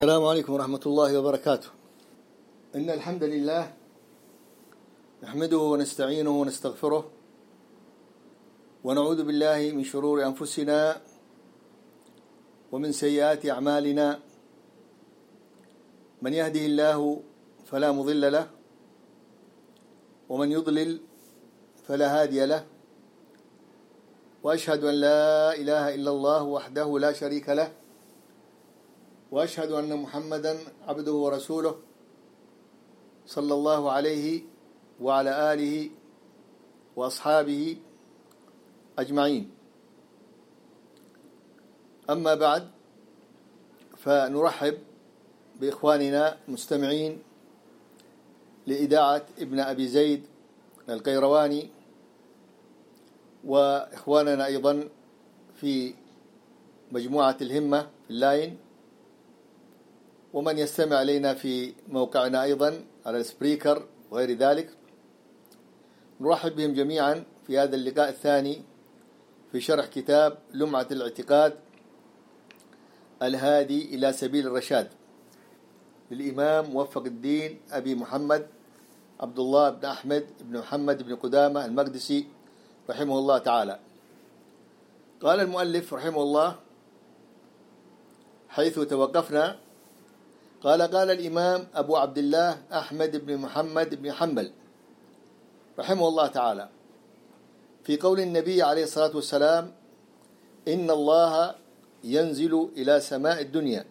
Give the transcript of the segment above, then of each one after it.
السلام عليكم ورحمة الله وبركاته. إن الحمد لله نحمده ونستعينه ونستغفره ونعوذ بالله من شرور أنفسنا ومن سيئات أعمالنا. من يهده الله فلا مضل له ومن يضلل فلا هادي له، وأشهد أن لا إله إلا الله وحده لا شريك له، وأشهد أن محمدا عبده ورسوله صلى الله عليه وعلى آله وأصحابه أجمعين. أما بعد، فنرحب بإخواننا المستمعين لإذاعة ابن أبي زيد القيرواني، وإخواننا أيضا في مجموعة الهمة في اللاين، ومن يستمع إلينا في موقعنا أيضا على السبريكر وغير ذلك. نرحب بهم جميعا في هذا اللقاء الثاني في شرح كتاب لمعة الاعتقاد الهادي إلى سبيل الرشاد للإمام موفق الدين أبي محمد عبد الله بن أحمد بن محمد بن قدامة المقدسي رحمه الله تعالى. قال المؤلف رحمه الله حيث توقفنا، قال الإمام أبو عبد الله أحمد بن محمد بن حنبل رحمه الله تعالى في قول النبي عليه الصلاة والسلام: إن الله ينزل إلى سماء الدنيا،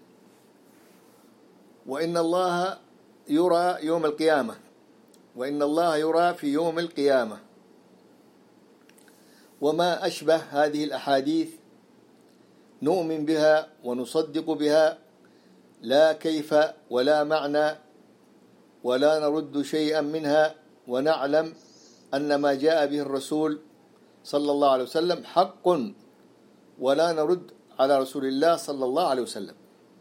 وإن الله يرى يوم القيامة، وإن الله يرى في يوم القيامة. وما أشبه هذه الأحاديث نؤمن بها ونصدق بها، لا كيف ولا معنى، ولا نرد شيئا منها، ونعلم أن ما جاء به الرسول صلى الله عليه وسلم حق، ولا نرد على رسول الله صلى الله عليه وسلم.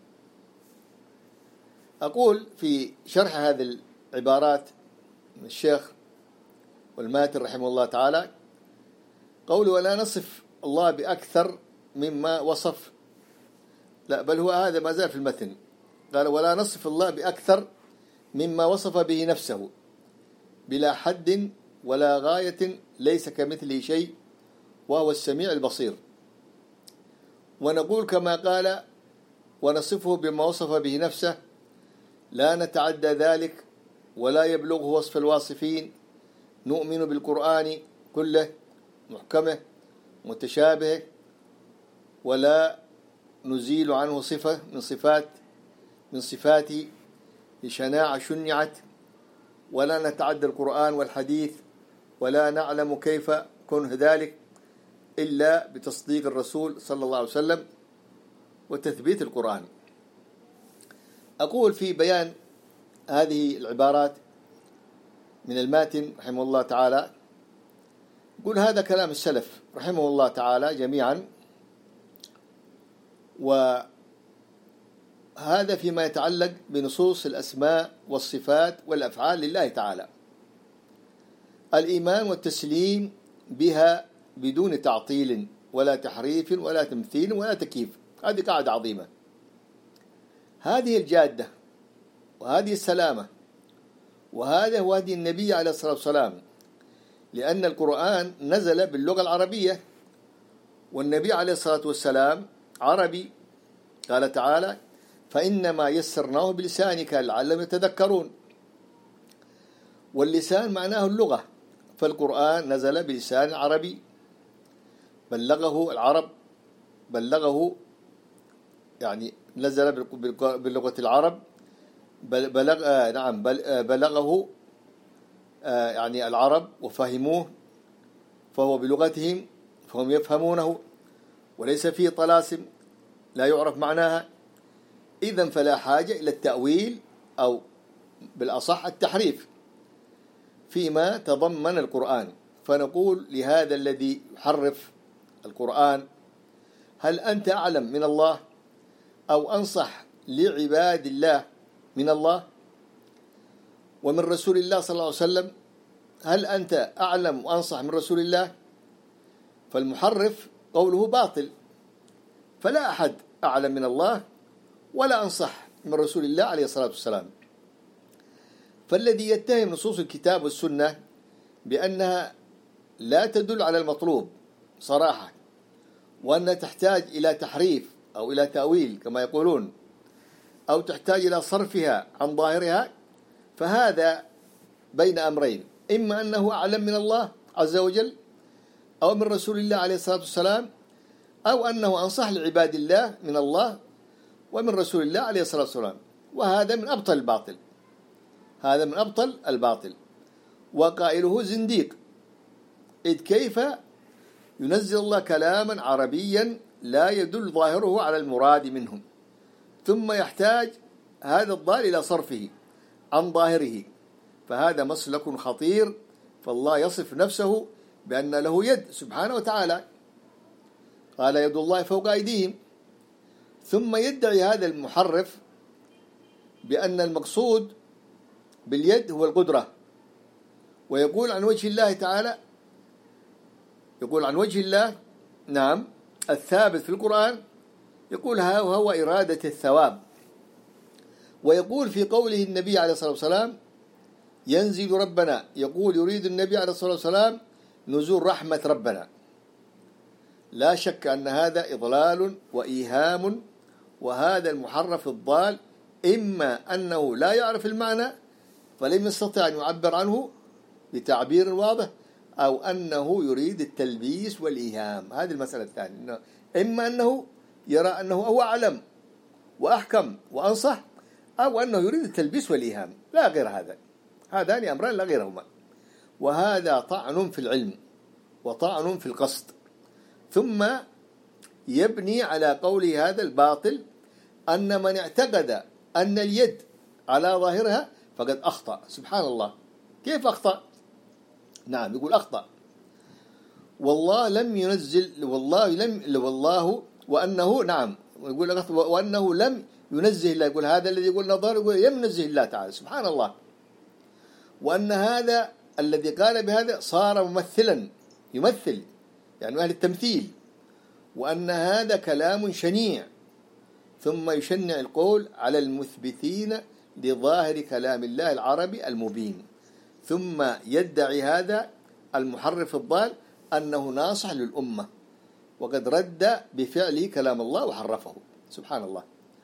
أقول في شرح هذه العبارات من الشيخ والماتن رحمه الله تعالى، قوله ولا نصف الله بأكثر مما وصف، لا بل هو هذا ما زال في المتن. قال ولا نصف الله بأكثر مما وصف به نفسه بلا حد ولا غاية، ليس كمثله شيء وهو السميع البصير. ونقول كما قال ونصفه بما وصف به نفسه، لا نتعدى ذلك ولا يبلغه وصف الواصفين. نؤمن بالقرآن كله محكمه متشابهه، ولا نزيل عنه صفة من صفاته لشناعة شنعت، ولا نتعدى القرآن والحديث، ولا نعلم كيف كنه ذلك إلا بتصديق الرسول صلى الله عليه وسلم وتثبيت القرآن. أقول في بيان هذه العبارات من الماتن رحمه الله تعالى، يقول هذا كلام السلف رحمه الله تعالى جميعا، وهذا فيما يتعلق بنصوص الأسماء والصفات والأفعال لله تعالى، الإيمان والتسليم بها بدون تعطيل ولا تحريف ولا تمثيل ولا تكييف. هذه قاعدة عظيمة، هذه الجادة وهذه السلامة، وهذا هو هدي النبي عليه الصلاة والسلام، لأن القرآن نزل باللغة العربية، والنبي عليه الصلاة والسلام عربي. قال تعالى: فإنما يسرناه بلسانك لعلهم يتذكرون. واللسان معناه اللغة، فالقرآن نزل بلسان عربي بلغه العرب، يعني نزل بلغة العرب، بلغه يعني العرب وفهموه، فهو بلغتهم فهم يفهمونه، وليس فيه طلاسم لا يعرف معناها. إذن فلا حاجة إلى التأويل أو بالأصح التحريف فيما تضمن القرآن. فنقول لهذا الذي يحرف القرآن: هل أنت أعلم من الله أو أنصح لعباد الله من الله ومن رسول الله صلى الله عليه وسلم؟ هل أنت أعلم وأنصح من رسول الله؟ فالمحرف قوله باطل، فلا أحد أعلم من الله ولا أنصح من رسول الله عليه الصلاة والسلام. فالذي يتهم نصوص الكتاب والسنة بأنها لا تدل على المطلوب صراحة، وأنها تحتاج إلى تحريف أو إلى تأويل كما يقولون، أو تحتاج إلى صرفها عن ظاهرها، فهذا بين أمرين: إما أنه أعلم من الله عز وجل أو من رسول الله عليه الصلاة والسلام، أو أنه أنصح لعباد الله من الله ومن رسول الله عليه الصلاة والسلام. وهذا من أبطل الباطل، هذا من أبطل الباطل، وقائله زنديق. إذ كيف ينزل الله كلاما عربيا لا يدل ظاهره على المراد منهم، ثم يحتاج هذا الضال إلى صرفه عن ظاهره؟ فهذا مسلك خطير. فالله يصف نفسه بأن له يد سبحانه وتعالى، قال يد الله فوق أيديهم، ثم يدعي هذا المحرف بأن المقصود باليد هو القدرة، ويقول عن وجه الله تعالى، يقول عن وجه الله نعم الثابت في القرآن، يقول هو إرادة الثواب. ويقول في قوله النبي عليه الصلاة والسلام ينزل ربنا، يقول يريد النبي عليه الصلاة والسلام نزول رحمة ربنا. لا شك أن هذا إضلال وإيهام، وهذا المحرف الضال إما أنه لا يعرف المعنى فلم يستطع أن يعبر عنه بتعبير واضح، أو أنه يريد التلبيس والإيهام. هذه المسألة الثانية، إما أنه يرى أنه هو أعلم وأحكم وأنصح، أو أنه يريد التلبيس والإيهام، لا غير هذا. هذان أمران لا غيرهما، وهذا طعن في العلم وطعن في القصد. ثم يبني على قوله هذا الباطل أن من اعتقد أن اليد على ظاهرها فقد أخطأ. سبحان الله، كيف أخطأ؟ نعم يقول أخطأ، والله لم ينزل، والله وأنه نعم يقول وأنه لم ينزه الله. يقول هذا الذي يقول نظر، يقول لم ينزه الله تعالى. سبحان الله. وأن هذا الذي قال بهذا صار ممثلا، يمثل يعني أهل التمثيل، وأن هذا كلام شنيع. ثم يشنع القول على المثبتين لظاهر كلام الله العربي المبين، ثم يدعي هذا المحرف الضال أنه ناصح للأمة، وقد رد بفعله كلام الله وحرفه. سبحان الله.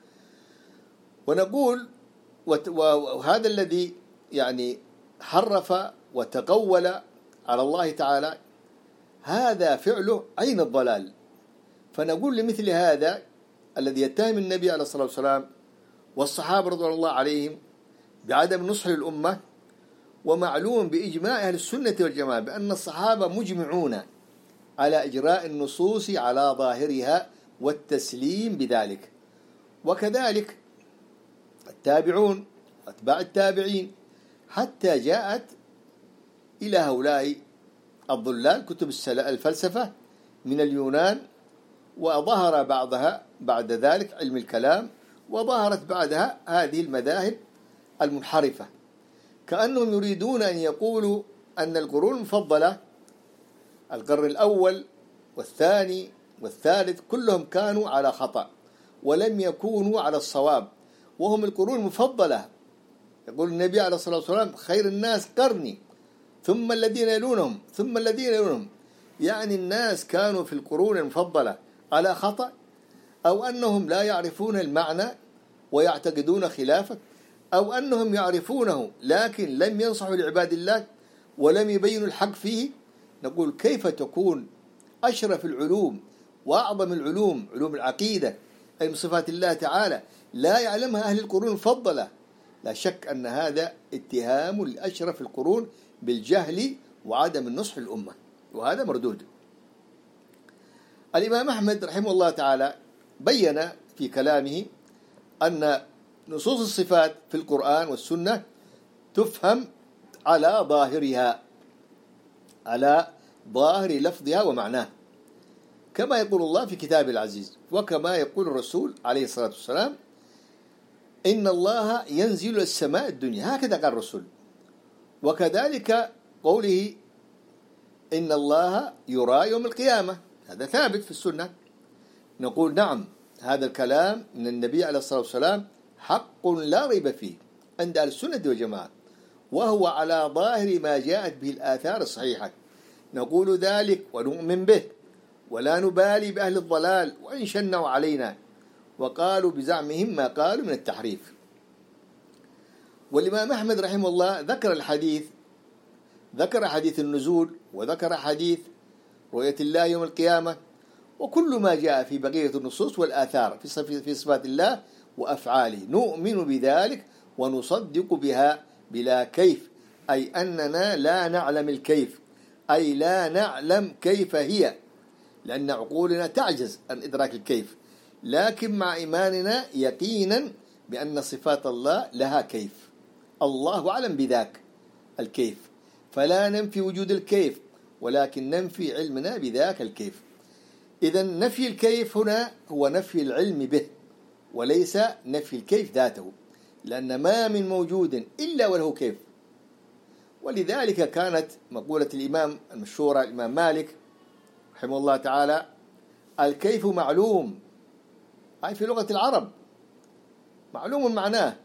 ونقول وهذا الذي يعني حرف وتقول على الله تعالى هذا فعله عين الضلال. فنقول لمثل هذا الذي يتهم النبي عليه الصلاة والسلام والصحابة رضوان الله عليهم بعدم النصح للأمة، ومعلوم بإجماع أهل السنة والجماعة بأن الصحابة مجمعون على إجراء النصوص على ظاهرها والتسليم بذلك، وكذلك التابعون وأتباع التابعين، حتى جاءت إلى هؤلاء الضلال كتب الفلسفة من اليونان، وظهر بعضها بعد ذلك علم الكلام، وظهرت بعدها هذه المذاهب المنحرفة، كأنهم يريدون أن يقولوا أن القرون المفضلة القرن الأول والثاني والثالث كلهم كانوا على خطأ ولم يكونوا على الصواب، وهم القرون المفضلة. يقول النبي عليه الصلاة والسلام خير الناس قرني ثم الذين يلونهم ثم الذين يلونهم، يعني الناس كانوا في القرون المفضلة على خطأ، أو أنهم لا يعرفون المعنى ويعتقدون خلافه، أو أنهم يعرفونه لكن لم ينصحوا لعباد الله ولم يبينوا الحق فيه. نقول كيف تكون أشرف العلوم وأعظم العلوم، علوم العقيدة أي من صفات الله تعالى، لا يعلمها أهل القرون المفضلة؟ لا شك أن هذا اتهام لأشرف القرون بالجهل وعدم النصح للأمة، وهذا مردود. الإمام أحمد رحمه الله تعالى بين في كلامه أن نصوص الصفات في القرآن والسنة تفهم على ظاهرها، على ظاهر لفظها ومعناه، كما يقول الله في كتابه العزيز، وكما يقول الرسول عليه الصلاة والسلام إن الله ينزل السماء الدنيا، هكذا قال الرسول. وكذلك قوله إن الله يرى يوم القيامة، هذا ثابت في السنة. نقول نعم هذا الكلام من النبي عليه الصلاة والسلام حق لا ريب فيه عند أهل السنة والجماعة، وهو على ظاهر ما جاءت به الآثار الصحيحة، نقول ذلك ونؤمن به، ولا نبالي بأهل الضلال وإن شنوا علينا وقالوا بزعمهم ما قالوا من التحريف. والإمام أحمد رحمه الله ذكر حديث النزول، وذكر حديث رؤية الله يوم القيامة، وكل ما جاء في بقية النصوص والآثار في صفات الله وأفعاله نؤمن بذلك ونصدق بها بلا كيف، أي أننا لا نعلم الكيف، أي لا نعلم كيف هي، لأن عقولنا تعجز عن إدراك الكيف، لكن مع إيماننا يقينا بأن صفات الله لها كيف، الله أعلم بذاك الكيف، فلا ننفي وجود الكيف، ولكن ننفي علمنا بذاك الكيف. إذن نفي الكيف هنا هو نفي العلم به، وليس نفي الكيف ذاته، لأن ما من موجود إلا وله كيف. ولذلك كانت مقولة الإمام المشهورة الإمام مالك رحمه الله تعالى: الكيف معلوم، أي في لغة العرب معلوم معناه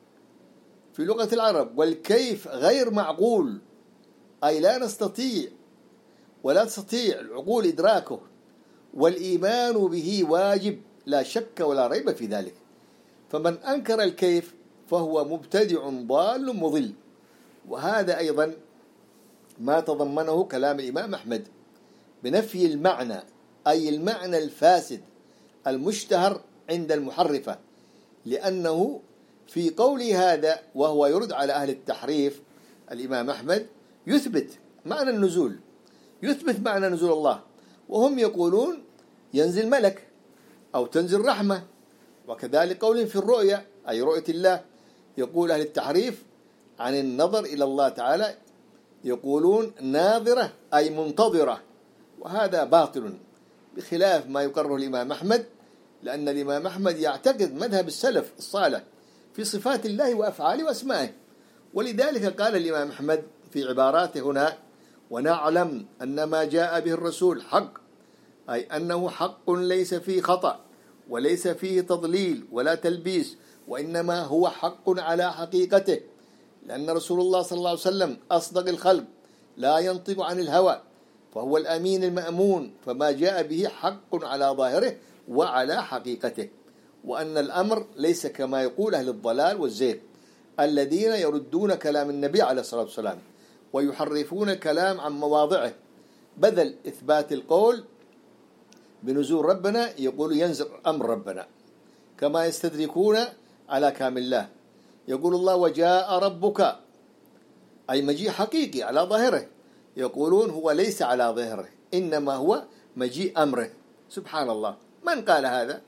في لغة العرب، والكيف غير معقول، أي لا نستطيع ولا تستطيع العقول إدراكه، والإيمان به واجب لا شك ولا ريب في ذلك. فمن أنكر الكيف فهو مبتدع ضال مضل. وهذا أيضا ما تضمنه كلام الإمام أحمد بنفي المعنى، أي المعنى الفاسد المشتهر عند المحرفة، لأنه في قوله هذا وهو يرد على أهل التحريف الإمام أحمد يثبت معنى النزول، يثبت معنى نزول الله، وهم يقولون ينزل ملك أو تنزل رحمة. وكذلك قول في الرؤيا أي رؤية الله، يقول أهل التحريف عن النظر إلى الله تعالى يقولون ناظرة أي منتظرة، وهذا باطل بخلاف ما يقرره الإمام أحمد، لأن الإمام أحمد يعتقد مذهب السلف الصالح في صفات الله وأفعاله وأسمائه. ولذلك قال الإمام أحمد في عباراته هنا: ونعلم أن ما جاء به الرسول حق، أي أنه حق ليس فيه خطأ وليس فيه تضليل ولا تلبيس، وإنما هو حق على حقيقته، لأن رسول الله صلى الله عليه وسلم أصدق الخلق لا ينطق عن الهوى، فهو الأمين المأمون، فما جاء به حق على ظاهره وعلى حقيقته، وأن الأمر ليس كما يقول أهل الضلال والزيغ الذين يردون كلام النبي عليه الصلاة والسلام ويحرفون الكلام عن مواضعه، بدل إثبات القول بنزول ربنا يقول ينزل أمر ربنا، كما يستدركون على كامل الله. يقول الله وجاء ربك، أي مجيء حقيقي على ظاهره، يقولون هو ليس على ظاهره، إنما هو مجيء أمره. سبحان الله، من قال هذا؟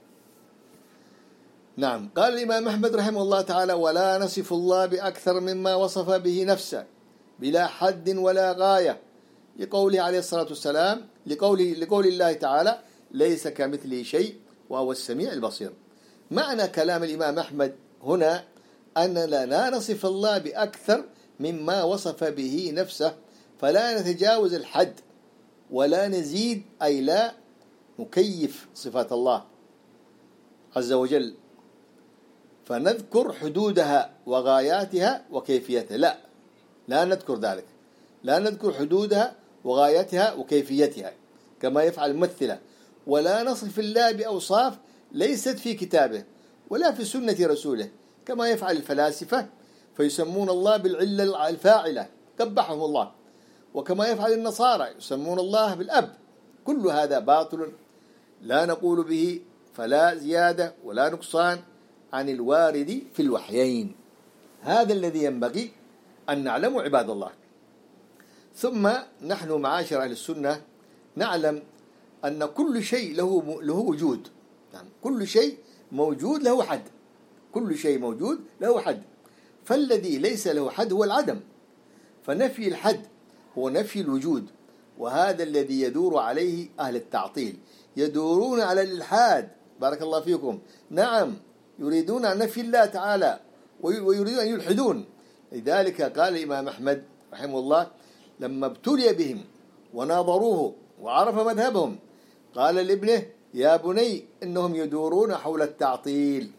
نعم، قال الإمام أحمد رحمه الله تعالى: ولا نصف الله بأكثر مما وصف به نفسه بلا حد ولا غاية، لقوله عليه الصلاة والسلام لقول الله تعالى: ليس كمثله شيء وهو السميع البصير. معنى كلام الإمام أحمد هنا أننا لا نصف الله بأكثر مما وصف به نفسه، فلا نتجاوز الحد ولا نزيد، أي لا نكيف صفات الله عز وجل فنذكر حدودها وغاياتها وكيفيتها، لا نذكر ذلك، لا نذكر حدودها وغايتها وكيفيتها كما يفعل الممثلة، ولا نصف الله بأوصاف ليست في كتابه ولا في سنة رسوله كما يفعل الفلاسفة، فيسمون الله بالعلة الفاعلة قبحهم الله، وكما يفعل النصارى يسمون الله بالأب. كل هذا باطل لا نقول به، فلا زيادة ولا نقصان عن الوارد في الوحيين. هذا الذي ينبغي أن نعلمه عباد الله. ثم نحن معاشر أهل السنة نعلم أن كل شيء له وجود، يعني كل شيء موجود له حد، كل شيء موجود له حد، فالذي ليس له حد هو العدم، فنفي الحد هو نفي الوجود، وهذا الذي يدور عليه أهل التعطيل، يدورون على الإلحاد. بارك الله فيكم. نعم، يريدون أن نفي الله تعالى ويريدون أن يلحدون. لذلك قال الإمام أحمد رحمه الله لما ابتلي بهم وناظروه وعرف مذهبهم قال لابنه: يا بني إنهم يدورون حول التعطيل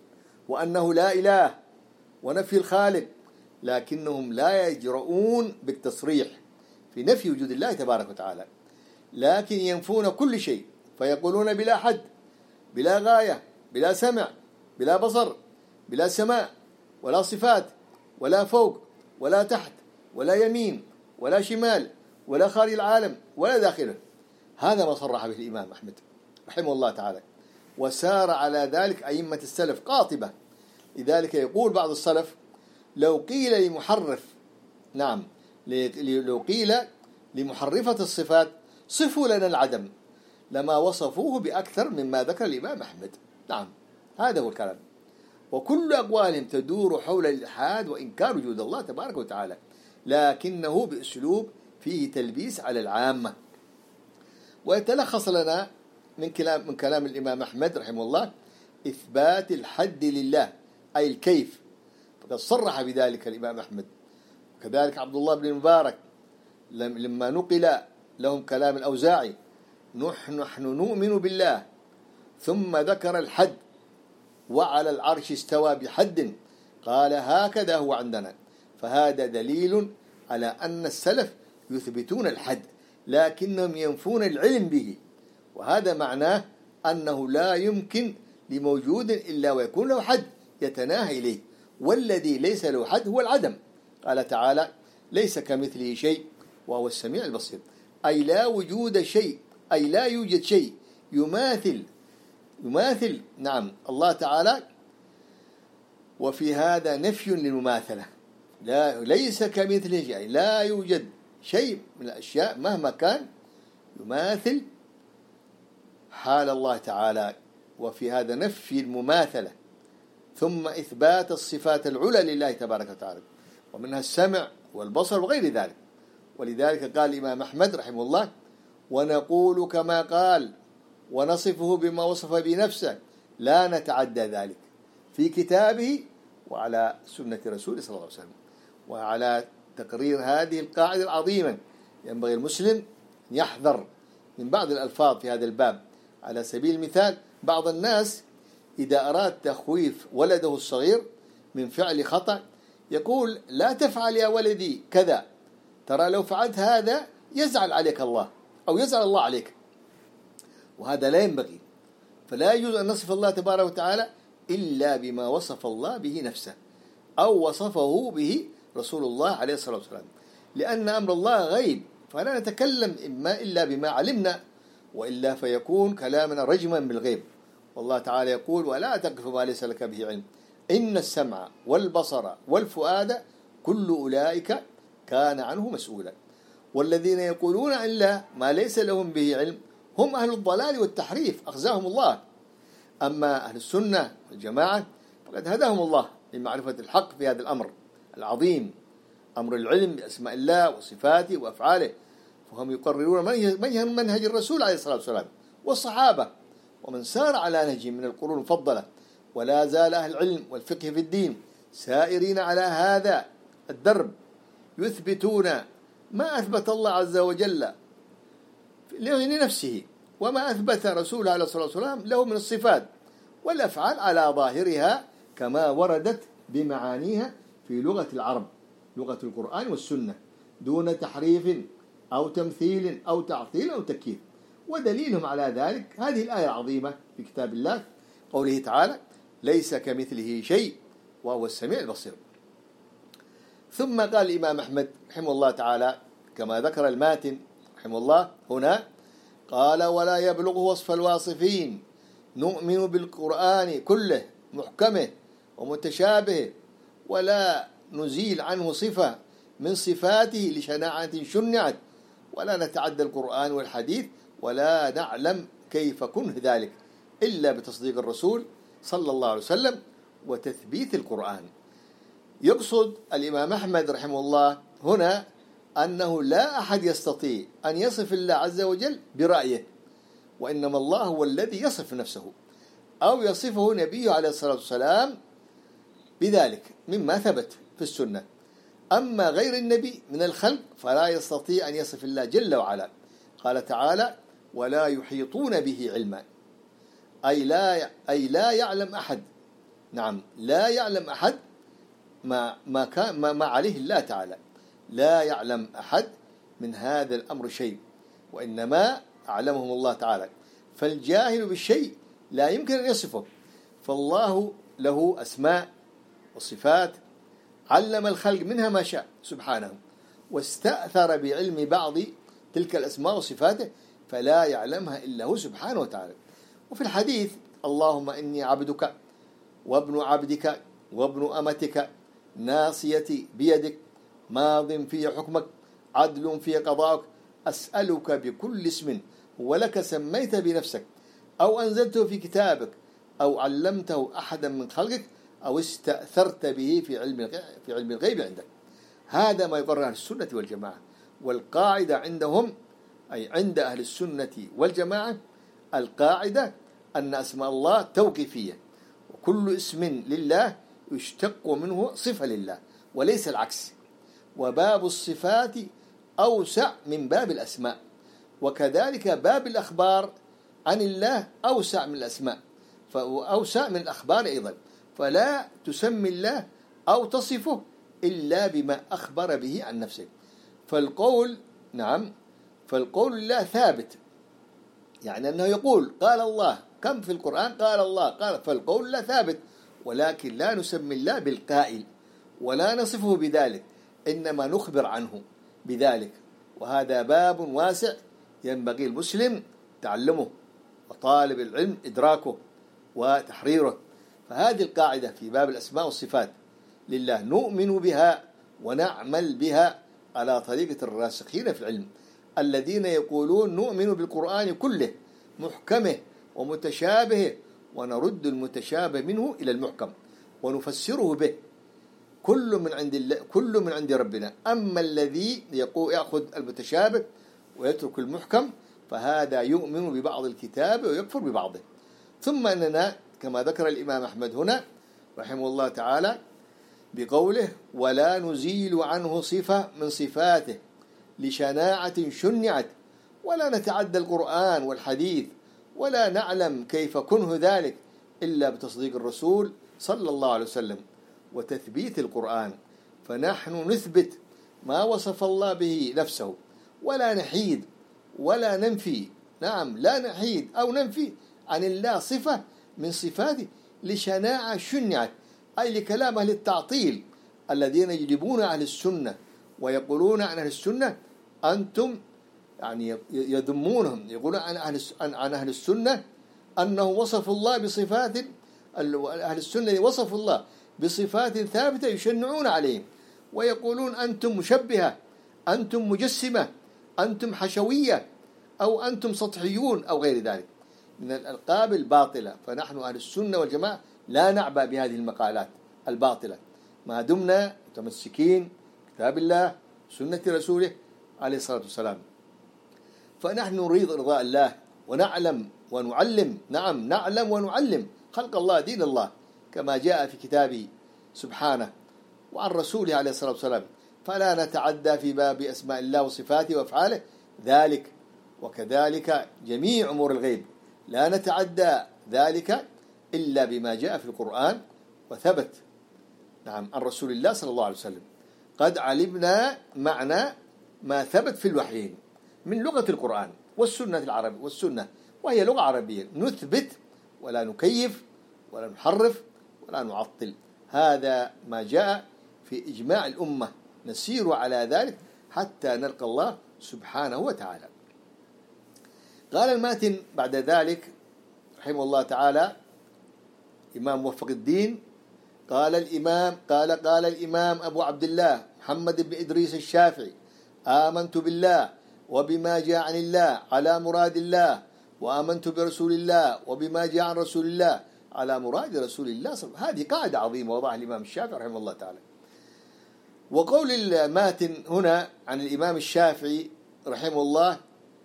وأنه لا إله ونفي الخالق، لكنهم لا يجرؤون بالتصريح في نفي وجود الله تبارك وتعالى، لكن ينفون كل شيء، فيقولون بلا حد، بلا غاية، بلا سمع، بلا بصر، بلا سماء، ولا صفات، ولا فوق، ولا تحت، ولا يمين، ولا شمال، ولا خارج العالم، ولا داخله. هذا ما صرح به الإمام أحمد رحمه الله تعالى، وسار على ذلك أئمة السلف قاطبة. لذلك يقول بعض السلف: لو قيل لمحرف، نعم، لو قيل لمحرفة الصفات صفوا لنا العدم، لما وصفوه بأكثر مما ذكر الإمام أحمد. نعم، هذا هو الكلام. وكل أقوالهم تدور حول الإلحاد وإنكار وجود الله تبارك وتعالى، لكنه بأسلوب فيه تلبيس على العامة. ويتلخص لنا من كلام الإمام أحمد رحمه الله إثبات الحد لله، أي الكيف، فقد صرح بذلك الإمام أحمد. وكذلك عبد الله بن المبارك لما نقل لهم كلام الأوزاعي: نحن نؤمن بالله، ثم ذكر الحد، وعلى العرش استوى بحد، قال: هكذا هو عندنا. فهذا دليل على أن السلف يثبتون الحد، لكنهم ينفون العلم به، وهذا معناه أنه لا يمكن لموجود إلا ويكون له حد يتناهى إليه، والذي ليس له حد هو العدم. قال تعالى: ليس كمثله شيء وهو السميع البصير، أي لا وجود شيء، أي لا يوجد شيء يماثل نعم الله تعالى. وفي هذا نفي للمماثلة، ليس كمثله شيء، لا يوجد شيء من الأشياء مهما كان يماثل حال الله تعالى. وفي هذا نفي المماثلة، ثم إثبات الصفات العلى لله تبارك وتعالى، ومنها السمع والبصر وغير ذلك. ولذلك قال الإمام أحمد رحمه الله: ونقول كما قال، ونصفه بما وصف بنفسه، لا نتعدى ذلك، في كتابه وعلى سنة رسوله صلى الله عليه وسلم. وعلى تقرير هذه القاعدة العظيمة ينبغي المسلم أن يحذر من بعض الألفاظ في هذا الباب. على سبيل المثال، بعض الناس إذا أراد تخويف ولده الصغير من فعل خطأ يقول: لا تفعل يا ولدي كذا، ترى لو فعلت هذا يزعل عليك الله، أو يزعل الله عليك. وهذا لا ينبغي. فلا يجوز أن نصف الله تبارك وتعالى إلا بما وصف الله به نفسه، أو وصفه به رسول الله عليه الصلاة والسلام، لأن أمر الله غيب، فلا نتكلم إلا بما علمنا، وإلا فيكون كلامنا رجما بالغيب. والله تعالى يقول: ولا تقف ما ليس لك به علم، إن السمع والبصر والفؤاد كل أولئك كان عنه مسؤولا. والذين يقولون إلا ما ليس لهم به علم هم أهل الضلال والتحريف، أخزاهم الله. أما أهل السنة والجماعة فقد هداهم الله لمعرفة الحق في هذا الأمر العظيم، أمر العلم بأسماء الله وصفاته وأفعاله. فهم يقررون منهج الرسول عليه الصلاة والسلام والصحابة ومن سار على نهجه من القرون المفضلة. ولا زال أهل العلم والفقه في الدين سائرين على هذا الدرب، يثبتون ما أثبت الله عز وجل لنفسه، وما أثبت رسوله عليه الصلاة والسلام له من الصفات والأفعال على ظاهرها كما وردت بمعانيها في لغة العرب، لغة القرآن والسنة، دون تحريف أو تمثيل أو تعطيل أو تكييف. ودليلهم على ذلك هذه الآية العظيمة في كتاب الله، قوله تعالى: ليس كمثله شيء وهو السميع البصير. ثم قال الإمام أحمد رحمه الله تعالى كما ذكر الماتن رحمه الله هنا، قال: ولا يبلغ وصف الواصفين، نؤمن بالقرآن كله محكمه ومتشابهه، ولا نزيل عنه صفة من صفاته لشناعة شنعت، ولا نتعدى القرآن والحديث، ولا نعلم كيف كنه ذلك إلا بتصديق الرسول صلى الله عليه وسلم وتثبيت القرآن. يقصد الإمام أحمد رحمه الله هنا أنه لا أحد يستطيع أن يصف الله عز وجل برأيه، وإنما الله هو الذي يصف نفسه أو يصفه نبيه عليه الصلاة والسلام بذلك مما ثبت في السنة. أما غير النبي من الخلق فلا يستطيع أن يصف الله جل وعلا. قال تعالى: ولا يحيطون به علما، أي لا يعلم أحد نعم لا يعلم أحد ما عليه الله تعالى، لا يعلم أحد من هذا الأمر شيء، وإنما أعلمهم الله تعالى. فالجاهل بالشيء لا يمكن أن يصفه، فالله له أسماء وصفات علم الخلق منها ما شاء سبحانه، واستأثر بعلم بعض تلك الأسماء وصفاته فلا يعلمها إلا هو سبحانه وتعالى. وفي الحديث: اللهم إني عبدك وابن عبدك وابن أمتك، ناصيتي بيدك، ماض في حكمك، عدل في قضاءك، أسألك بكل اسم هو لك سميت بنفسك أو أنزلته في كتابك أو علمته أحدا من خلقك أو استأثرت به في علم الغيب عندك. هذا ما يقرر أهل السنة والجماعة. والقاعدة عندهم، أي عند أهل السنة والجماعة، القاعدة أن أسماء الله توقيفية، وكل اسم لله يشتق منه صفة لله وليس العكس، وباب الصفات أوسع من باب الأسماء، وكذلك باب الأخبار عن الله أوسع من الأسماء، فأوسع من الأخبار أيضا، فلا تسمي الله أو تصفه إلا بما أخبر به عن نفسه. فالقول فالقول لله ثابت، يعني أنه يقول قال الله، كم في القرآن قال الله قال، فالقول لله ثابت، ولكن لا نسمي الله بالقائل ولا نصفه بذلك، إنما نخبر عنه بذلك. وهذا باب واسع ينبغي المسلم تعلمه وطالب العلم إدراكه وتحريره. فهذه القاعدة في باب الأسماء والصفات لله نؤمن بها ونعمل بها على طريقة الراسخين في العلم الذين يقولون نؤمن بالقرآن كله محكمه ومتشابهه، ونرد المتشابه منه إلى المحكم ونفسره به، كل من عند الله، كل من عند ربنا. أما الذي يأخذ المتشابه ويترك المحكم فهذا يؤمن ببعض الكتاب ويكفر ببعضه. ثم أننا كما ذكر الإمام أحمد هنا رحمه الله تعالى بقوله: ولا نزيل عنه صفة من صفاته لشناعة شنعت، ولا نتعدى القرآن والحديث، ولا نعلم كيف كنه ذلك إلا بتصديق الرسول صلى الله عليه وسلم وتثبيت القرآن. فنحن نثبت ما وصف الله به نفسه، ولا نحيد ولا ننفي، لا نحيد أو ننفي عن الله صفة من صفاته لشناعة شنعت، أي لكلام أهل التعطيل الذين يجيبون أهل السنة ويقولون عن أهل السنة أنتم، يعني يذمونهم، يقولون عن أهل السنة أنه وصف الله بصفات، أهل السنة وصف الله بصفات ثابتة يشنعون عليهم ويقولون أنتم مشبهة، أنتم مجسمة، أنتم حشوية، أو أنتم سطحيون أو غير ذلك من الألقاب الباطلة. فنحن أهل السنة والجماعة لا نعبأ بهذه المقالات الباطلة ما دمنا متمسكين كتاب الله سنة رسوله عليه الصلاة والسلام. فنحن نريد رضاء الله ونعلم ونعلم، نعلم ونعلم خلق الله دين الله كما جاء في كتابه سبحانه وعن رسوله عليه الصلاة والسلام، فلا نتعدى في باب أسماء الله وصفاته وأفعاله ذلك، وكذلك جميع أمور الغيب لا نتعدى ذلك إلا بما جاء في القرآن وثبت عن رسول الله صلى الله عليه وسلم. قد علمنا معنى ما ثبت في الوحيين من لغة القرآن والسنة العربية، والسنة وهي لغة عربية، نثبت ولا نكيف ولا نحرف ولا نعطل. هذا ما جاء في إجماع الأمة، نسير على ذلك حتى نلقى الله سبحانه وتعالى. قال الماتن بعد ذلك رحمه الله تعالى إمام موفق الدين، قال الإمام أبو عبد الله محمد بن إدريس الشافعي: آمنت بالله وبما جاء عن الله على مراد الله، وآمنت برسول الله وبما جاء عن رسول الله على مراد رسول الله. هذه قاعدة عظيمة وضعها الإمام الشافعي رحمه الله تعالى. وقول الماتن هنا عن الإمام الشافعي رحمه الله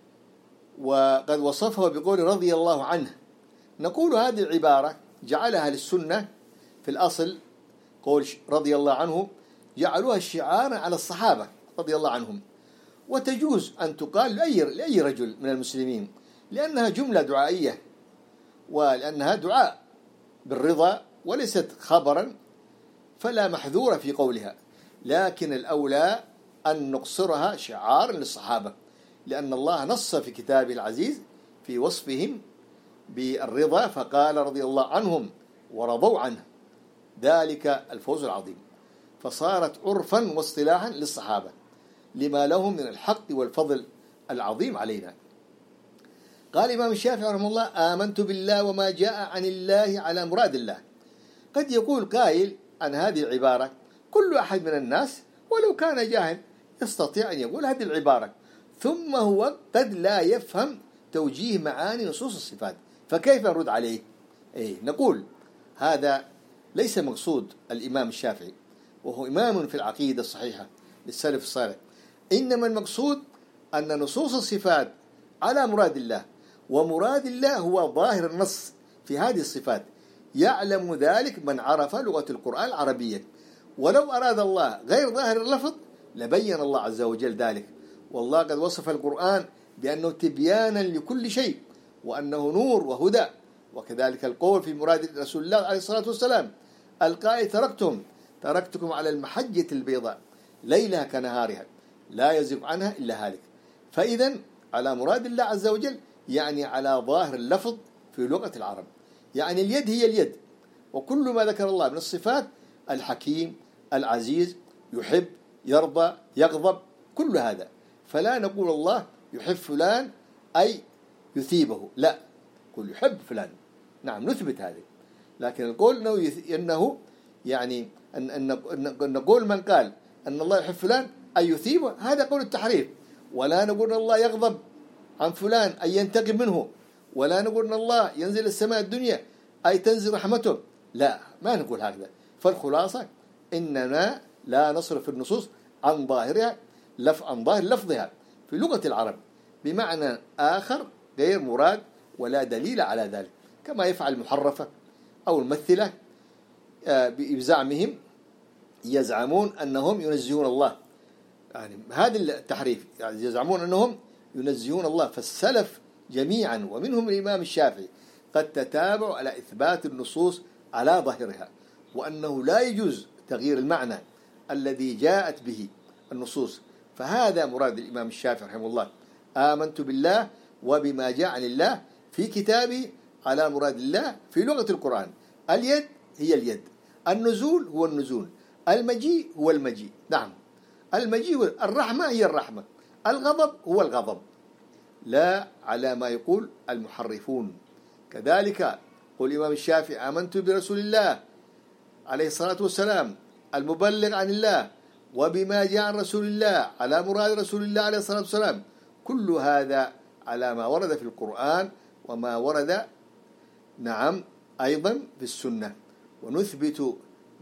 وقد وصفه بقول رضي الله عنه، نقول هذه العبارة جعلها للسنة في الأصل، قول رضي الله عنه، جعلوها شعارا على الصحابة رضي الله عنهم، وتجوز أن تقال لأي رجل من المسلمين، لأنها جملة دعائية، ولأنها دعاء بالرضا وليست خبرا فلا محذور في قولها، لكن الأولى أن نقصرها شعارا للصحابة، لأن الله نص في كتابه العزيز في وصفهم بالرضا فقال رضي الله عنهم ورضوا عنه، ذلك الفوز العظيم. فصارت عرفا واصطلاحا للصحابة لما لهم من الحق والفضل العظيم علينا. قال الإمام الشافعي رحمه الله: آمنت بالله وما جاء عن الله على مراد الله. قد يقول قائل عن هذه العبارة: كل أحد من الناس ولو كان جاهل يستطيع أن يقول هذه العبارة، ثم هو قد لا يفهم توجيه معاني نصوص الصفات، فكيف نرد عليه؟ نقول هذا ليس مقصود الإمام الشافعي، وهو إمام في العقيدة الصحيحة للسلف الصالح، إنما المقصود أن نصوص الصفات على مراد الله، ومراد الله هو ظاهر النص في هذه الصفات، يعلم ذلك من عرف لغة القرآن العربية، ولو أراد الله غير ظاهر اللفظ لبين الله عز وجل ذلك. والله قد وصف القرآن بأنه تبيانا لكل شيء، وأنه نور وهدى. وكذلك القول في مراد رسول الله عليه الصلاة والسلام القائل: تركتكم على المحجة البيضاء ليلها كنهارها لا يزيغ عنها إلا هالك. فإذا على مراد الله عز وجل يعني على ظاهر اللفظ في لغة العرب، يعني اليد هي اليد، وكل ما ذكر الله من الصفات: الحكيم، العزيز، يحب، يرضى، يغضب، كل هذا. فلا نقول الله يحب فلان أي يثيبه، لا، قل يحب فلان، نعم نثبت هذه. لكن القول إنه يعني أن نقول من قال أن الله يحب فلان أي يثيبه، هذا قول التحريف. ولا نقول أن الله يغضب عن فلان أي ينتقم منه، ولا نقول أن الله ينزل السماء الدنيا أي تنزل رحمته، لا، ما نقول هكذا. فالخلاصة إننا لا نصرف النصوص عن ظاهرها، عن ظاهر لفظها في لغة العرب بمعنى آخر غير مراد ولا دليل على ذلك، كما يفعل المحرفة أو الممثلة بزعمهم، يزعمون أنهم ينزهون الله، يعني هذا التحريف، يعني يزعمون أنهم ينزهون الله. فالسلف جميعا ومنهم الإمام الشافعي قد تتابعوا على إثبات النصوص على ظاهرها، وأنه لا يجوز تغيير المعنى الذي جاءت به النصوص. فهذا مراد الإمام الشافعي رحمه الله: آمنت بالله وبما جاء عن الله في كتابه على مراد الله في لغة القرآن. اليد هي اليد، النزول هو النزول، المجيء هو المجيء، نعم المجيء، الرحمة هي الرحمة، الغضب هو الغضب، لا على ما يقول المحرفون. كذلك قول الإمام الشافعي: آمنت برسول الله عليه الصلاة والسلام المبلغ عن الله وبما جاء عن رسول الله على مراد رسول الله عليه الصلاة والسلام. كل هذا على ما ورد في القرآن وما ورد نعم أيضا في السنة، ونثبت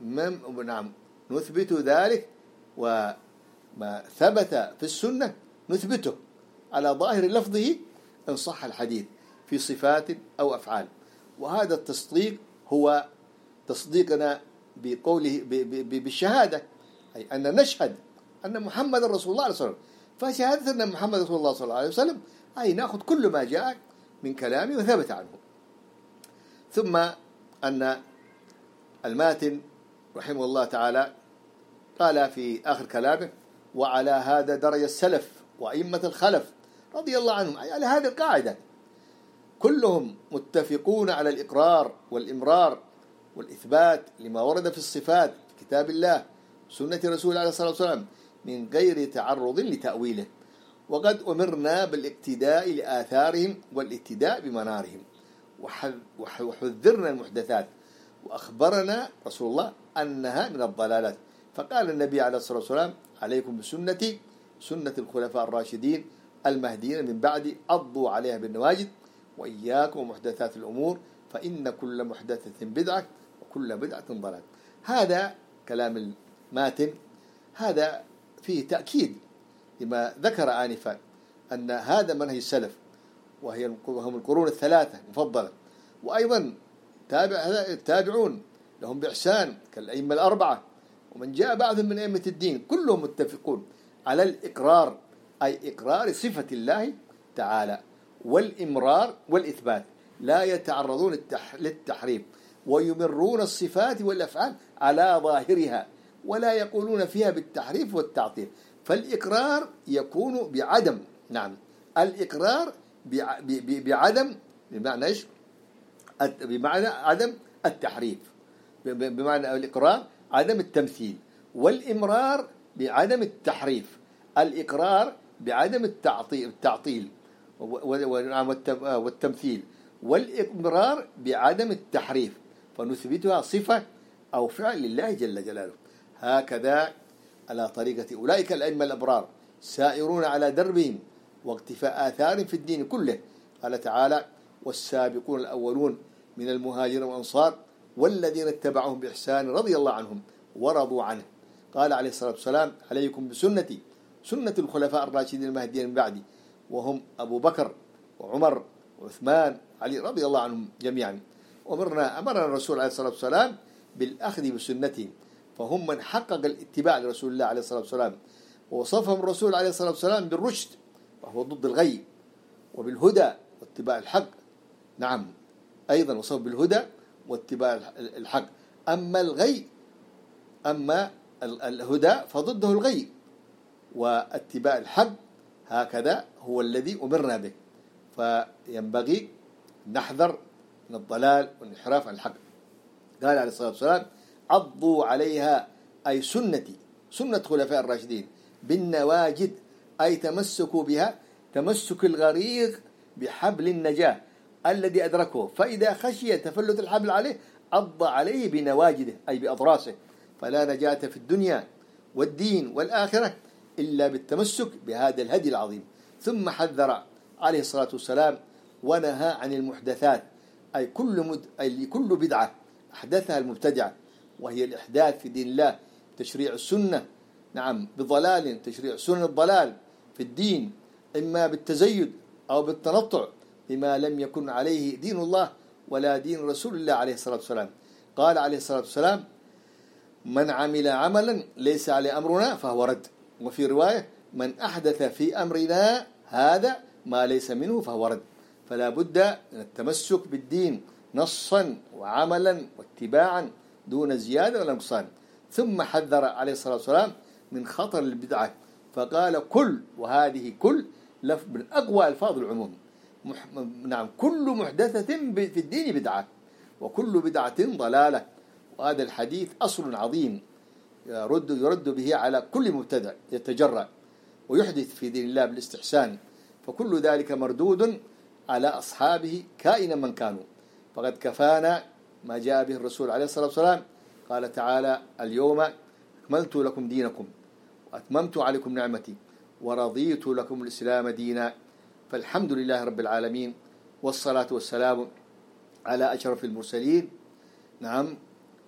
نثبت ذلك، وما ثبت في السنة نثبته على ظاهر لفظه إن صح الحديث في صفات أو أفعال. وهذا التصديق هو تصديقنا بقوله بالشهادة، أي أن نشهد أن محمد رسول الله عليه وسلم. فشهادة أن محمد رسول الله صلى الله عليه وسلم أي نأخذ كل ما جاء من كلامه وثبت عنه. ثم أن الماتن رحمه الله تعالى قال في آخر كلامه: وعلى هذا درج السلف وأئمة الخلف رضي الله عنهم، أي على هذه القاعدة كلهم متفقون على الإقرار والإمرار والإثبات لما ورد في الصفات في كتاب الله سنة رسول عليه الصلاة والسلام من غير تعرض لتأويله. وقد أمرنا بالاقتداء لآثارهم والاقتداء بمنارهم، وحذرنا المحدثات، وأخبرنا رسول الله أنها من الضلالات. فقال النبي عليه الصلاة والسلام: عليكم بسنتي سنة الخلفاء الراشدين المهديين من بعدي عضوا عليها بالنواجذ وإياكم ومحدثات الأمور فإن كل محدثة بدعة وكل بدعة ضلال. هذا كلام الماتن، هذا فيه تأكيد لما ذكر آنفا أن هذا منهج السلف، وهم القرون الثلاثة المفضلة، وأيضا التابعون لهم بإحسان كالأئمة الأربعة ومن جاء بعدهم من أئمة الدين، كلهم متفقون على الإقرار، أي إقرار صفة الله تعالى، والإمرار والإثبات، لا يتعرضون للتحريف ويمرون الصفات والأفعال على ظاهرها ولا يقولون فيها بالتحريف والتعطيل. فالإقرار يكون بعدم، نعم، الإقرار بعدم، بمعنى إيش؟ بمعنى عدم التحريف، بمعنى الإقرار عدم التمثيل، والإمرار بعدم التحريف. الإقرار بعدم التعطيل والتمثيل، والإمرار بعدم التحريف، فنثبتها صفة أو فعل لله جل جلاله. هكذا على طريقة أولئك الأئمة الأبرار سائرون على دربهم واقتفاء آثار في الدين كله. قال تعالى: والسابقون الأولون من المهاجرين والأنصار والذين اتبعهم بإحسان رضي الله عنهم ورضوا عنه. قال عليه الصلاة والسلام: عليكم بسنتي سنة الخلفاء الراشدين المهديين من بعدي، وهم أبو بكر وعمر وعثمان علي رضي الله عنهم جميعا. أمرنا الرسول عليه الصلاة والسلام بالأخذ بسنتهم، فهم من حقق الاتباع لرسول الله عليه الصلاة والسلام، ووصفهم الرسول عليه الصلاة والسلام بالرشد وهو ضد الغي، وبالهدى واتباع الحق. نعم، أيضا وصف بالهدى واتباع الحق. أما الهدى فضده الغي، واتباع الحق هكذا هو الذي أمرنا به. فينبغي نحذر من الضلال والانحراف عن الحق. قال عليه الصلاة والسلام: عضوا عليها، أي سنتي سنة خلفاء الراشدين، بالنواجد، أي تمسكوا بها تمسك الغريق بحبل النجاة الذي أدركه، فإذا خشي تفلت الحبل عليه عض عليه بنواجده، أي بأضراسه، فلا نجاة في الدنيا والدين والآخرة إلا بالتمسك بهذا الهدي العظيم. ثم حذر عليه الصلاة والسلام ونهى عن المحدثات، أي كل بدعة أحدثها المبتدعة، وهي الإحداث في دين الله، تشريع السنة، نعم، بضلال، تشريع سنن الضلال في الدين، إما بالتزيد أو بالتنطع بما لم يكن عليه دين الله ولا دين رسول الله عليه الصلاة والسلام. قال عليه الصلاة والسلام: من عمل عملا ليس عليه أمرنا فهو رد. وفي رواية: من أحدث في أمرنا هذا ما ليس منه فهو رد. فلا بد من التمسك بالدين نصا وعملا واتباعا دون زيادة ولا نقصان. ثم حذر عليه الصلاة والسلام من خطر البدعة، فقال: كل، وهذه كل لفظ من أقوى ألفاظ العموم. نعم، كل محدثة في الدين بدعة، وكل بدعة ضلالة. وهذا الحديث أصل عظيم يرد به على كل مبتدع يتجرأ ويحدث في دين الله بالاستحسان، فكل ذلك مردود على أصحابه كائنا من كانوا. فقد كفانا ما جاء به الرسول عليه الصلاة والسلام. قال تعالى: اليوم أكملت لكم دينكم وأتممت عليكم نعمتي ورضيت لكم الإسلام دينا. فالحمد لله رب العالمين، والصلاة والسلام على أشرف المرسلين، نعم،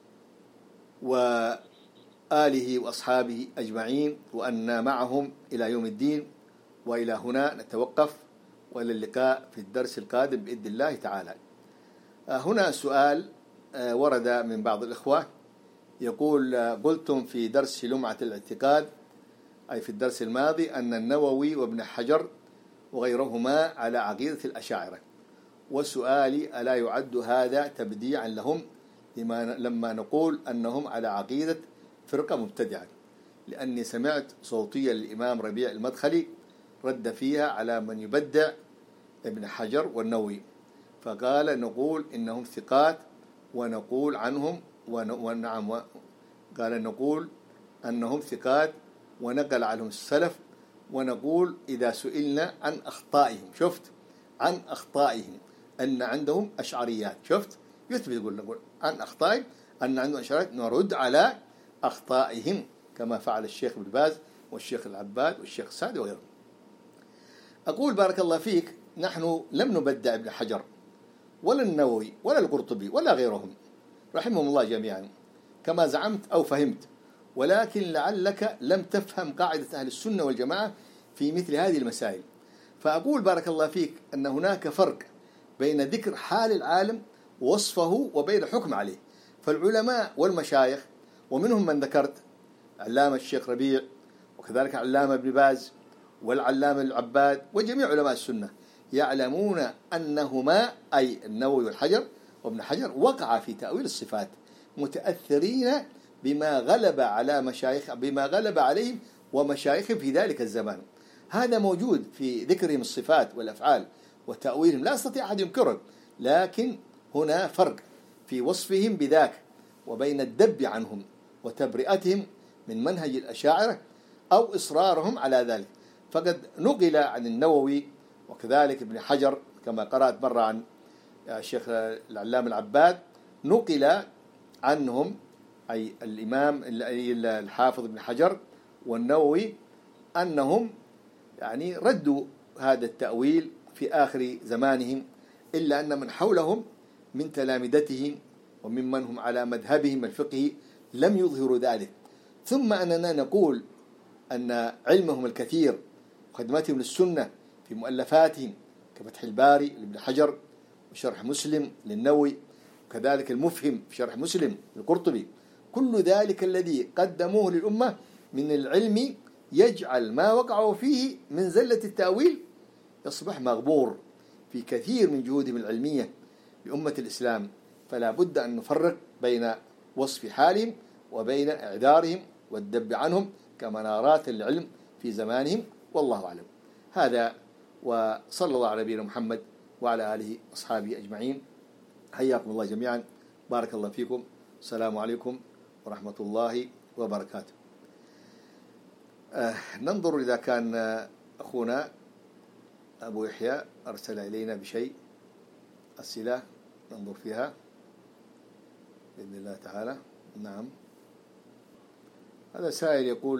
وآله وأصحابه أجمعين، وأن معهم إلى يوم الدين. وإلى هنا نتوقف، وإلى اللقاء في الدرس القادم بإذن الله تعالى. هنا سؤال ورد من بعض الإخوة يقول: قلتم في درس لمعة الاعتقاد، أي في الدرس الماضي، أن النووي وابن حجر وغيرهما على عقيدة الأشاعرة، وسؤالي: ألا يعد هذا تبديعا لهم لما نقول أنهم على عقيدة فرقة مبتدعة؟ لأني سمعت صوتيا للإمام ربيع المدخلي رد فيها على من يبدع ابن حجر والنووي، فقال: نقول إنهم ثقات ونقول عنهم ونعم، قال: نقول أنهم ثقات ونقل عنهم السلف، ونقول إذا سئلنا عن أخطائهم، شفت، عن أخطائهم أن عندهم أشعريات، شفت، يثبت، نقول عن أخطائهم أن عندهم أشعريات، نرد على أخطائهم كما فعل الشيخ ابن باز والشيخ العباد والشيخ السعدي وغيرهم. أقول: بارك الله فيك، نحن لم نبدع ابن حجر ولا النووي ولا القرطبي ولا غيرهم رحمهم الله جميعا كما زعمت أو فهمت، ولكن لعلك لم تفهم قاعدة أهل السنة والجماعة في مثل هذه المسائل. فأقول: بارك الله فيك، أن هناك فرق بين ذكر حال العالم ووصفه وبين حكم عليه. فالعلماء والمشايخ، ومنهم من ذكرت علامة الشيخ ربيع، وكذلك علامة ابن باز والعلامة العباد وجميع علماء السنة، يعلمون أنهما، أي النووي والحجر وابن حجر وقع في تأويل الصفات متأثرين بما غلب عليهم ومشايخهم في ذلك الزمان. هذا موجود في ذكرهم الصفات والأفعال وتأويلهم، لا يستطيع أحد ينكره، لكن هنا فرق في وصفهم بذاك وبين الدب عنهم وتبرئتهم من منهج الأشاعرة أو إصرارهم على ذلك. فقد نقل عن النووي وكذلك ابن حجر كما قرأت مرة عن الشيخ العلام العباد، نقل عنهم أي الإمام الحافظ ابن حجر والنووي أنهم يعني ردوا هذا التأويل في آخر زمانهم، إلا أن من حولهم من تلامذتهم وممن هم على مذهبهم الفقهي لم يظهروا ذلك. ثم أننا نقول أن علمهم الكثير وخدمتهم للسنة في مؤلفاتهم كفتح الباري لابن حجر وشرح مسلم للنووي وكذلك المفهم في شرح مسلم للقرطبي، كل ذلك الذي قدموه للأمة من العلم يجعل ما وقعوا فيه من زلة التأويل يصبح مغبور في كثير من جهودهم العلمية لأمة الإسلام. فلا بد أن نفرق بين وصف حالهم وبين إعذارهم والدب عنهم كمنارات العلم في زمانهم، والله أعلم. هذا، وصلى الله على نبينا محمد وعلى آله وأصحابه أجمعين. حياكم الله جميعا، بارك الله فيكم، السلام عليكم ورحمة الله وبركاته. ننظر إذا كان أخونا أبو يحيى أرسل إلينا بشيء أسئلة ننظر فيها بإذن الله تعالى. نعم، هذا سائل يقول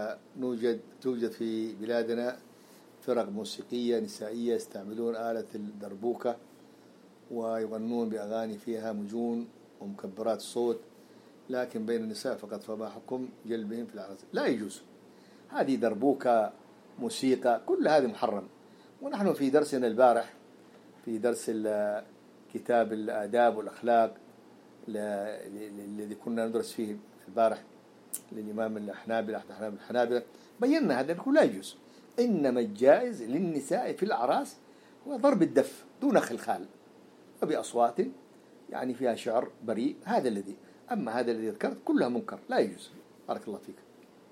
توجد في بلادنا فرق موسيقية نسائية يستعملون آلة الدربوكة ويغنون بأغاني فيها مجون ومكبرات الصوت، لكن بين النساء فقط، فما حكم جلبهم في العرس؟ لا يجوز، هذه دربوكة موسيقى كل هذه محرم. ونحن في درسنا البارح في درس كتاب الآداب والأخلاق الذي كنا ندرس فيه البارح للإمام الحنابلة بينا هذا كله لا يجوز، إنما الجائز للنساء في الأعراس هو ضرب الدف دون خلخال وبأصوات يعني فيها شعر بريء، هذا الذي، أما هذا الذي ذكرت كلها منكر لا يجوز. بارك الله فيك.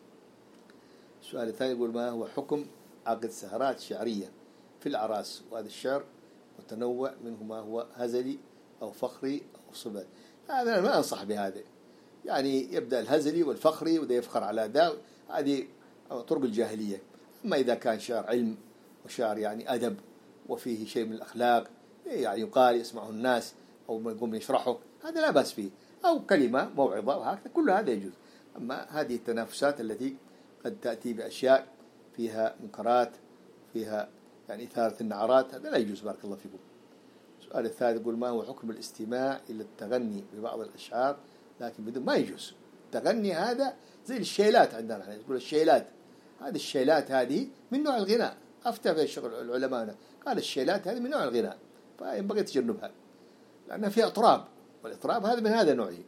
السؤال الثاني يقول: ما هو حكم عقد سهرات شعرية في الأعراس؟ وهذا الشعر متنوع، منه ما هو هزلي أو فخري أو صبا. هذا أنا ما أنصح بهذا، يعني يبدأ الهزلي والفخري وده يفخر على ذا، هذه طرق الجاهلية. أما إذا كان شعر علم وشعر يعني أدب وفيه شيء من الأخلاق يعني يقال يسمعه الناس أو يقوم يشرحه، هذا لا بأس فيه، أو كلمة موعظة وهكذا، كل هذا يجوز. أما هذه التنافسات التي قد تأتي بأشياء فيها منكرات فيها يعني إثارة النعرات، هذا لا يجوز. بارك الله فيكم. السؤال الثالث يقول: ما هو حكم الاستماع إلى التغني ببعض الأشعار لكن بدون؟ ما يجوز. التغني هذا زي الشيلات عندنا، احنا نقول الشيلات، هذه الشيلات هذه من نوع الغناء، أفتى في الشغل العلماء قال الشيلات هذه من نوع الغناء، فينبغي تجنبها لأنها فيها إطراب، والإطراب هذا من هذا نوعه.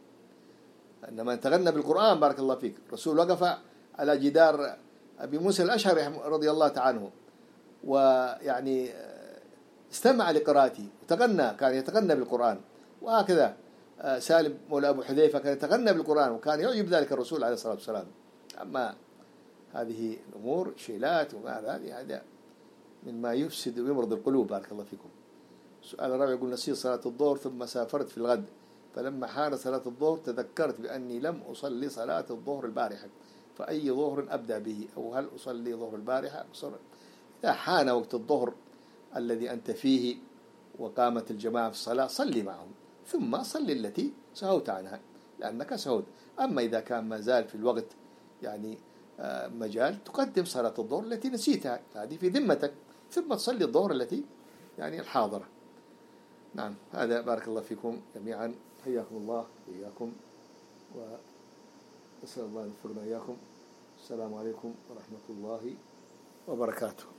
إنما تغنى بالقرآن بارك الله فيك، الرسول وقف على جدار أبي موسى الأشعري رضي الله تعالى عنه ويعني استمع لقراءته وتغنى، كان يتغنى بالقرآن. وهكذا سالم مولى أبو حذيفة كان يتغنى بالقرآن وكان يعجب ذلك الرسول عليه الصلاة والسلام. أما هذه الأمور شيلات وما هذا مما يفسد ويمرض القلوب. بارك الله فيكم. السؤال الرابع يقول: نسيت صلاة الظهر ثم سافرت في الغد، فلما حان صلاة الظهر تذكرت بأني لم أصلي صلاة الظهر البارحة، فأي ظهر أبدأ به؟ أو هل أصلي ظهر البارحة؟ إذا حان وقت الظهر الذي أنت فيه وقامت الجماعة في الصلاة صلي معهم، ثم صلي التي سهوت عنها لأنك سهوت. أما إذا كان ما زال في الوقت يعني مجال، تقدم صلاة الظهر التي نسيتها، هذه في ذمتك، ثم تصلي الظهر التي يعني الحاضرة. نعم، هذا. بارك الله فيكم جميعا، حياكم الله وإياكم، وأسأل الله أن يغفرنا إياكم. السلام عليكم ورحمة الله وبركاته.